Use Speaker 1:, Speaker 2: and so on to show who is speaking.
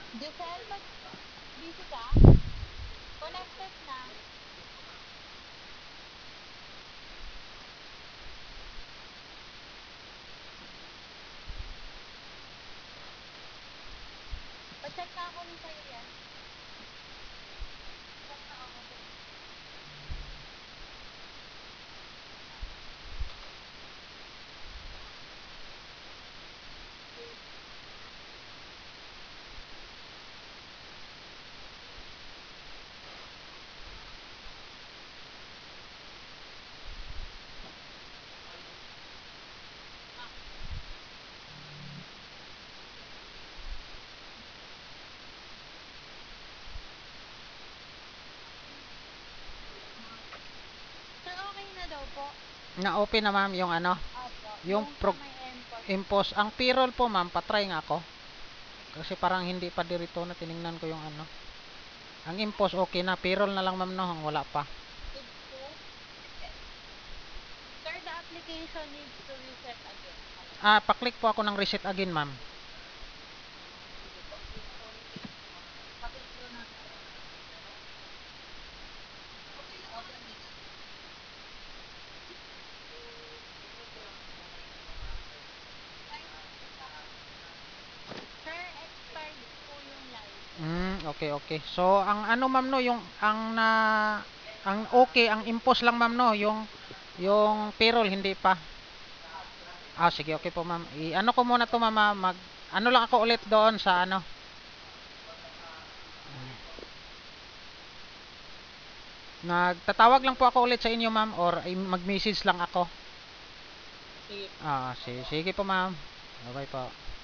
Speaker 1: Giselle, busy ka? Connected na. Pa-check na ako rin sa'yo yan. Check na ako. Sir, okay na daw po.
Speaker 2: Na-open na ma'am yung ano,
Speaker 1: Opo,
Speaker 2: yung
Speaker 1: yung sa may MPOS.
Speaker 2: impose. Ang payroll po ma'am, patry nga ako. Kasi parang hindi pa dirito na tiningnan ko yung ano. Ang impose okay na, payroll na lang ma'am no, wala pa.
Speaker 1: Sir, the application needs to reset again.
Speaker 2: Pa-click po ako ng reset again ma'am.
Speaker 1: Sige po. Paklik po na. Sir, expired po yung license.
Speaker 2: Okay, okay. So, ang ano ma'am no, yung ang okay, ang impose lang ma'am no, yung payroll hindi pa.
Speaker 1: Opo.
Speaker 2: Sige, okay po ma'am. I-ano ko muna to ma'am, ano lang ako ulit doon sa ano. Nagtatawag lang po ako ulit sa inyo ma'am or mag-message lang ako.
Speaker 1: Sige po.
Speaker 2: Sige po ma'am. Bye-bye po.